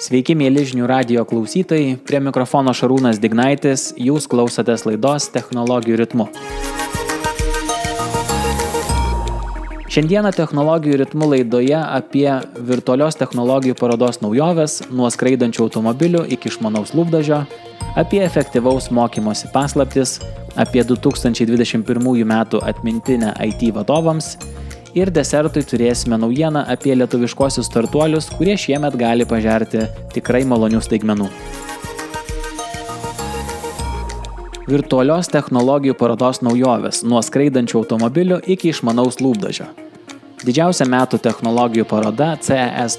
Sveiki, mėly žinių radijo klausytojai, prie mikrofono Šarūnas Dignaitis, jūs klausotės laidos Technologijų ritmu. Šiandieną Technologijų ritmu laidoje apie virtualios technologijų parodos naujoves, nuo skraidančių automobilių iki išmanaus lūpdažio, apie efektyvaus mokymosi paslaptis, apie 2021 metų atmintinę IT vadovams ir desertui turėsime naujieną apie lietuviškosius startuolius, kurie šiemet gali pažerti tikrai malonių staigmenų. Virtualios technologijų parodos naujoves, nuo skraidančių automobilių iki išmanaus lūpdažio. Didžiausia metų technologijų paroda CES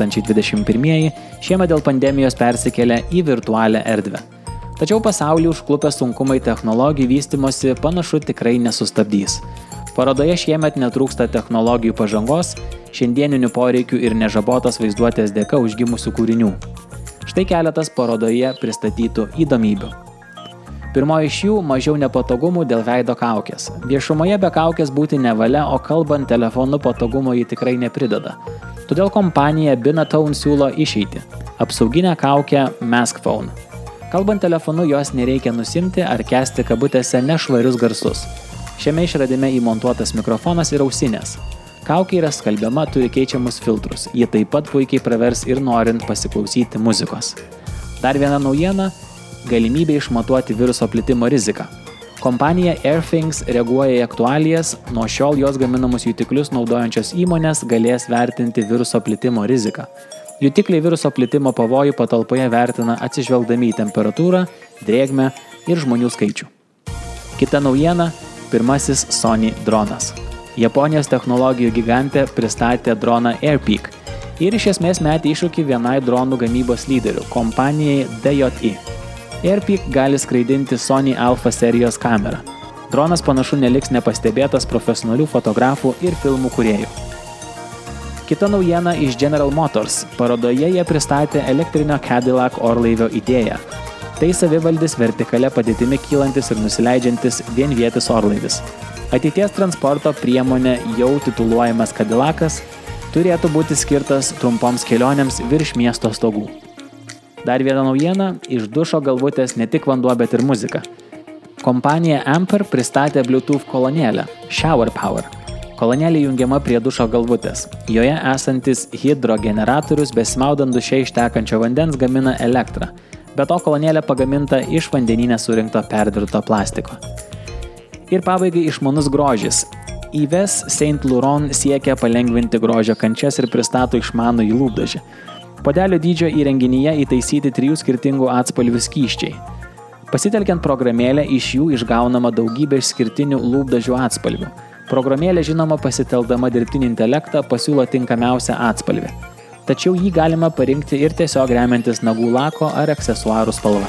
2021 šiemet dėl pandemijos persikėlė į virtualią erdvę. Tačiau pasaulį užklupę sunkumai technologijų vystymosi panašu tikrai nesustabdys. Parodoje šiemet netrūksta technologijų pažangos, šiandieninių poreikių ir nežabotos vaizduotės dėka užgimusių kūrinių. Štai keletas parodoje pristatytų įdomybių. Pirmoji iš jų – mažiau nepatogumų dėl veido kaukės. Viešumoje be kaukės būti nevalia, o kalbant telefonu patogumo ji tikrai neprideda. Todėl kompanija Binatone siūlo išeitį – apsauginę kaukę Mask Phone. Kalbant telefonu jos nereikia nusimti ar kęsti kabutėse nešvarius garsus. Šiame išradime įmontuotas mikrofonas ir ausinės. Kaukė yra skalbiama, turi keičiamus filtrus. Ji taip pat puikiai pravers ir norint pasiklausyti muzikos. Dar viena naujiena – galimybė išmatuoti viruso plitimo riziką. Kompanija Airthings reaguoja į aktualijas, nuo šiol jos gaminamus jutiklius naudojančios įmonės galės vertinti viruso plitimo riziką. Jutikliai viruso plitimo pavojų patalpoje vertina atsižvelgdami į temperatūrą, drėgmę ir žmonių skaičių. Kita naujiena – pirmasis Sony dronas. Japonijos technologijų gigantė pristatė droną Airpeak ir iš esmės metė iššūkį vienai dronų gamybos lyderių – kompanijai DJI. Airpeak gali skraidinti Sony Alpha serijos kamerą. Dronas panašu neliks nepastebėtas profesionalių fotografų ir filmų kūrėjų. Kita naujiena iš General Motors. Parodoje jie pristatė elektrinio Cadillac orlaivio idėją. Tai savivaldis vertikalia padėtimi kylantis ir nusileidžiantis vienvietis orlaivis. Ateities transporto priemonė jau tituluojamas Cadillacas turėtų būti skirtas trumpoms kelionėms virš miesto stogų. Dar viena naujiena – iš dušo galvutės ne tik vanduo, bet ir muzika. Kompanija Ampere pristatė Bluetooth kolonėlę Shower Power. Kolonėlė jungiama prie dušo galvutės. Joje esantis hidrogeneratorius besimaudant duše ištekančio vandens gamina elektrą. Be to kolonėlė pagaminta iš vandenyne surinkto perdirbto plastiko. Ir pabaigai išmanus grožis. Yves Saint Laurent siekia palengvinti grožio kančias ir pristato išmanųjį lūpdažį. Puodelio dydžio įrenginyje įtaisyti 3 skirtingų atspalvių skysčiai. Pasitelkiant programėlę iš jų išgaunama daugybė skirtinių lūpdažių atspalvių. Programėlė žinoma pasitelkdama dirbtinį intelektą pasiūlo tinkamiausią atspalvį. Tačiau jį galima parinkti ir tiesiog remiantis nagų lako ar aksesuarų spalva.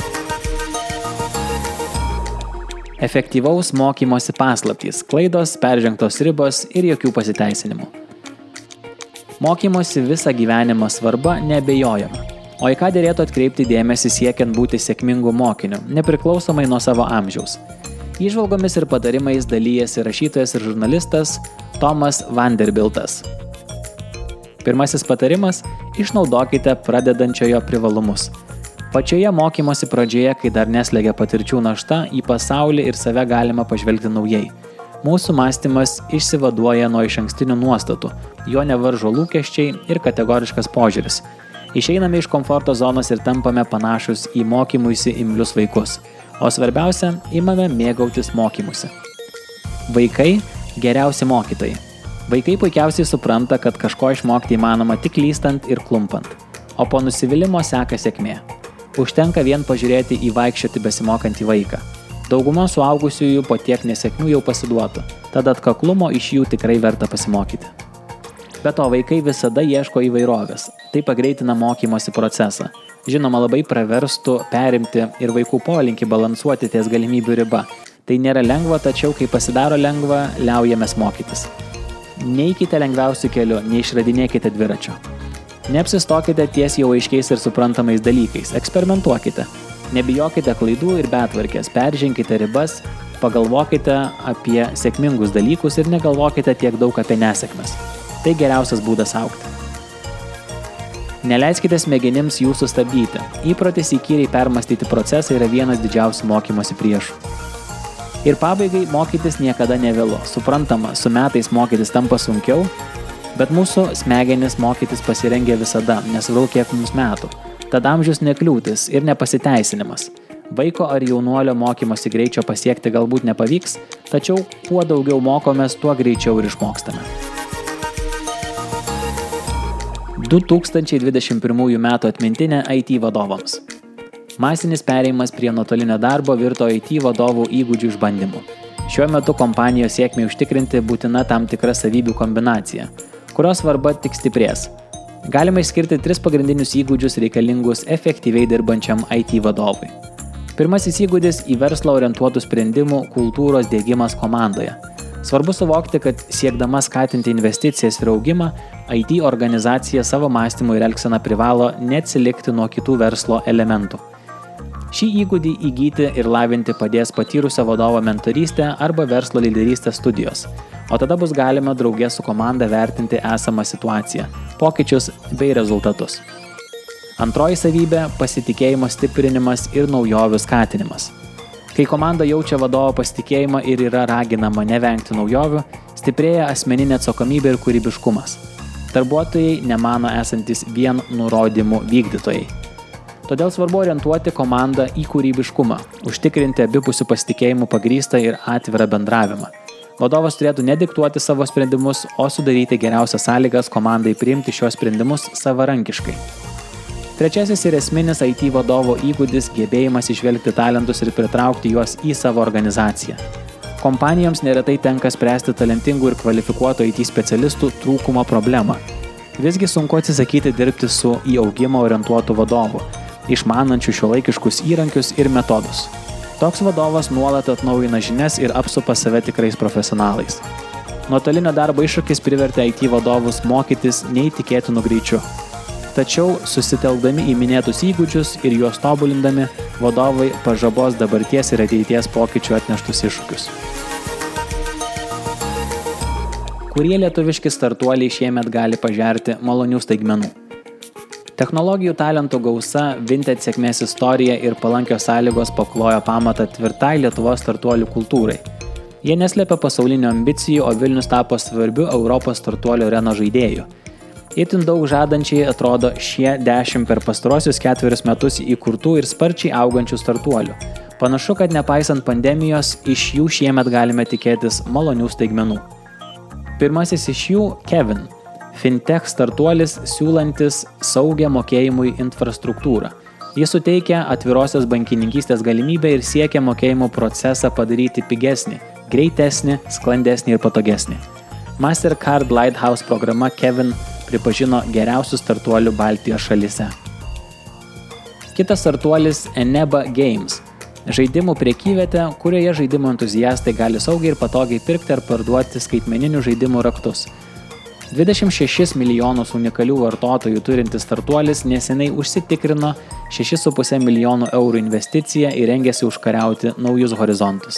Efektyvaus mokymosi paslaptys, klaidos, peržengtos ribos ir jokių pasiteisinimų. Mokymosi visą gyvenimą svarba neabejojama. O į ką derėtų atkreipti dėmesį siekiant būti sėkmingu mokiniu, nepriklausomai nuo savo amžiaus. Įžvalgomis ir patarimais dalyjasi rašytojas ir žurnalistas Tomas Vanderbiltas. Pirmasis patarimas – išnaudokite pradedančiojo privalumus. Pačioje mokymosi pradžioje, kai dar neslegia patirčių našta, į pasaulį ir save galima pažvelgti naujai. Mūsų mąstymas išsivaduoja nuo išankstinių nuostatų, jo nevaržo lūkesčiai ir kategoriškas požiūris. Išeiname iš komforto zonos ir tampame panašus į mokymuisi imlius vaikus. O svarbiausia, imame mėgautis mokymusi. Vaikai – geriausi mokytojai. Vaikai puikiausiai supranta, kad kažko išmokti įmanoma tik klystant ir klumpant. O po nusivylimo seka sėkmė. Užtenka vien pažiūrėti į vaikščioti besimokantį vaiką. Dauguma suaugusiųjų po tiek nesėkmių jau pasiduotų, tad atkaklumo iš jų tikrai verta pasimokyti. Be to, vaikai visada ieško įvairovės. Tai pagreitina mokymosi procesą. Žinoma, labai praverstų perimti ir vaikų polinkį balansuoti ties galimybių riba. Tai nėra lengva, tačiau kai pasidaro lengva, liaujamės mokytis. Neikite lengviausių kelių, neišradinėkite dviračio. Neapsistokite ties jau aiškiais ir suprantamais dalykais, eksperimentuokite. Nebijokite klaidų ir betvarkės, perženkite ribas, pagalvokite apie sėkmingus dalykus ir negalvokite tiek daug apie nesėkmes. Tai geriausias būdas augti. Neleiskite smegenims jų sustabdyti. Įprotis įkyriai permastyti procesą yra vienas didžiausių mokymosi priešų. Ir pabaigai mokytis niekada nevėlu. Suprantama, su metais mokytis tampa sunkiau, bet mūsų smegenis mokytis pasirengia visada, nesvarbu kiek mums metų. Tad amžius nekliūtis ir nepasiteisinimas. Vaiko ar jaunuolio mokymosi greičio pasiekti galbūt nepavyks, tačiau kuo daugiau mokomės, tuo greičiau ir išmokstame. 2021 metų atmintinė IT vadovams. Masinis perėjimas prie nuotolinio darbo virto IT vadovų įgūdžių išbandymu. Šiuo metu kompanijos sėkmei užtikrinti būtina tam tikra savybių kombinacija, kurios svarba tik stiprės. Galima išskirti 3 pagrindinius įgūdžius reikalingus efektyviai dirbančiam IT vadovui. Pirmasis įgūdis į verslą orientuotų sprendimų kultūros diegimas komandoje. Svarbu suvokti, kad siekdama skatinti investicijas ir augimą, IT organizacija savo mąstymu ir elgseną privalo neatsilikti nuo kitų verslo elementų. Šį įgūdį įgyti ir lavinti padės patyrusio vadovo mentorystė arba verslo lyderystės studijos, o tada bus galima drauge su komanda vertinti esamą situaciją, pokyčius bei rezultatus. Antroji savybė – pasitikėjimo stiprinimas ir naujovių skatinimas. Kai komanda jaučia vadovo pasitikėjimą ir yra raginama nevengti naujovių, stiprėja asmeninė atsakomybė ir kūrybiškumas. Darbuotojai nemano esantis vien nurodymų vykdytojai. Todėl svarbu orientuoti komandą į kūrybiškumą, užtikrinti abipusių pasitikėjimų pagrįstą ir atvirą bendravimą. Vadovas turėtų nediktuoti savo sprendimus, o sudaryti geriausias sąlygas komandai priimti šios sprendimus savarankiškai. Trečiasis ir esminis IT vadovo įgūdis – gebėjimas išvelgti talentus ir pritraukti juos į savo organizaciją. Kompanijoms neretai tenka spręsti talentingų ir kvalifikuotų IT specialistų trūkumo problemą. Visgi sunku atsisakyti dirbti su į augimą orientuotų vadovu, išmanančių šiuolaikiškus įrankius ir metodus. Toks vadovas nuolat atnaujina žinias ir apsupa save tikrais profesionalais. Nuotolinio darbo iššūkis privertė IT vadovus mokytis neįtikėtinu greičiu. Tačiau susitelkdami į minėtus įgūdžius ir juos tobulindami, vadovai pažabos dabarties ir ateities pokyčių atneštus iššūkius. Kurie lietuviški startuoliai šiemet gali pažerti malonių staigmenų? Technologijų talentų gausa, Vinted sėkmės istorija ir palankios sąlygos paklojo pamatą tvirtai Lietuvos startuolių kultūrai. Jie neslėpia pasaulinių ambicijų, o Vilnius tapo svarbiu Europos startuolių arenos žaidėjų. Itin daug žadančiai atrodo šie 10 per pastarosius 4 metus įkurtų ir sparčiai augančių startuolių. Panašu, kad nepaisant pandemijos, iš jų šiemet galime tikėtis malonių staigmenų. Pirmasis iš jų – Kevin. Fintech startuolis siūlantis saugią mokėjimui infrastruktūrą. Jis suteikia atvirosios bankininkystės galimybę ir siekia mokėjimų procesą padaryti pigesnį, greitesnį, sklandesnį ir patogesnį. Mastercard Lighthouse programa Kevin pripažino geriausių startuolių Baltijos šalyse. Kitas startuolis Eneba Games. Žaidimų prekyvietė, kurioje žaidimų entuziastai gali saugiai ir patogiai pirkti ar parduoti skaitmeninių žaidimų raktus. 26 milijonus unikalių vartotojų turintis startuolis neseniai užsitikrino 6,5 milijonų eurų investiciją ir rengiasi užkariauti naujus horizontus.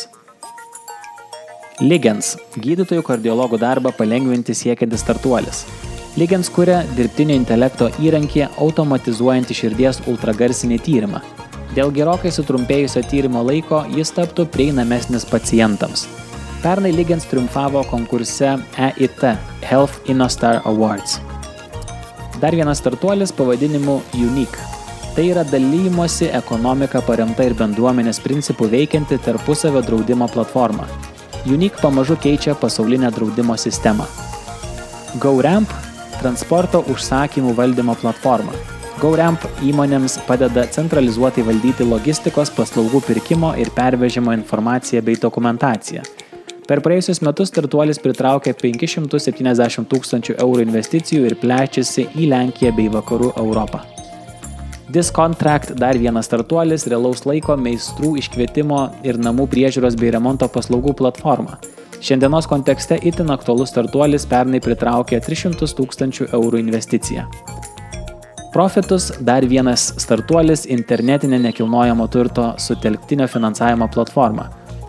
Ligens – gydytojų kardiologų darbą palengvinti siekiantis startuolis. Ligens kuria dirbtinio intelekto įrankį automatizuojantį širdies ultragarsinį tyrimą. Dėl gerokai sutrumpėjusio tyrimo laiko jis taptų prieinamesnis pacientams. Pernai Ligens triumfavo konkurse EIT Health InnoStar Awards. Dar vienas startuolis pavadinimu Unique. Tai yra dalijimosi ekonomika paremta ir bendruomenės principų veikianti tarpusavio draudimo platforma. Unique pamažu keičia pasaulinę draudimo sistemą. GoRamp – transporto užsakymų valdymo platforma. GoRamp įmonėms padeda centralizuotai valdyti logistikos, paslaugų pirkimo ir pervežimo informaciją bei dokumentaciją. Per praėjusius metus startuolis pritraukė 570 000 eurų investicijų ir plečiasi į Lenkiją bei Vakarų Europą. Discontract – dar vienas startuolis, realaus laiko, meistrų iškvietimo ir namų priežiūros bei remonto paslaugų platforma. Šiandienos kontekste itin aktualus startuolis pernai pritraukė 300 000 eurų investiciją. Profitus – dar vienas startuolis, internetinė nekilnojamo turto sutelktinio finansavimo platforma.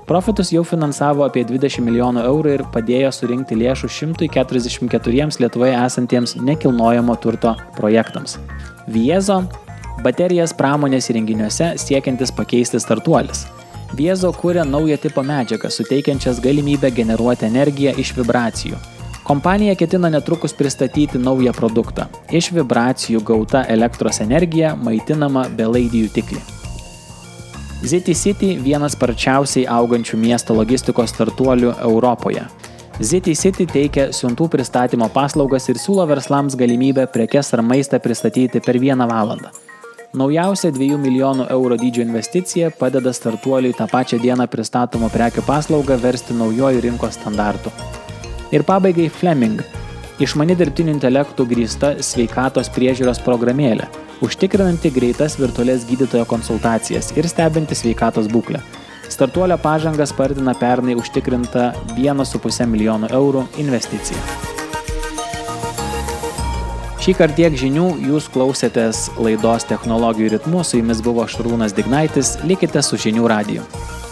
Profitus jau finansavo apie 20 milijonų eurų ir padėjo surinkti lėšų 144 Lietuvoje esantiems nekilnojamo turto projektams. Viezo – baterijas pramonės įrenginiuose siekiantis pakeisti startuolis. Viezo kuria naują tipo medžiagą, suteikiančias galimybę generuoti energiją iš vibracijų. Kompanija ketina netrukus pristatyti naują produktą. Iš vibracijų gauta elektros energija maitinama belaidį jutiklį. ZTCity – vienas sparčiausiai augančių miesto logistikos startuolių Europoje. ZTCity teikia siuntų pristatymo paslaugas ir siūlo verslams galimybę prekes ar maistą pristatyti per 1 valandą. Naujausia 2 milijonų eurų dydžio investicija padeda startuoliui tą pačią dieną pristatomų prekių paslaugą versti naujojų rinkos standartų. Ir pabaigai Fleming – išmani dirbtiniu intelektu grįsta sveikatos priežiūros programėlė, užtikrinanti greitas virtualias gydytojo konsultacijas ir stebinti sveikatos būklę. Startuolio pažangą spartina pernai užtikrinta 1,5 milijono eurų investicija. Šįkart tiek žinių, jūs klausėtės laidos Technologijų ritmu, su jumis buvo Šarūnas Dignaitis, likite su Žinių radiju.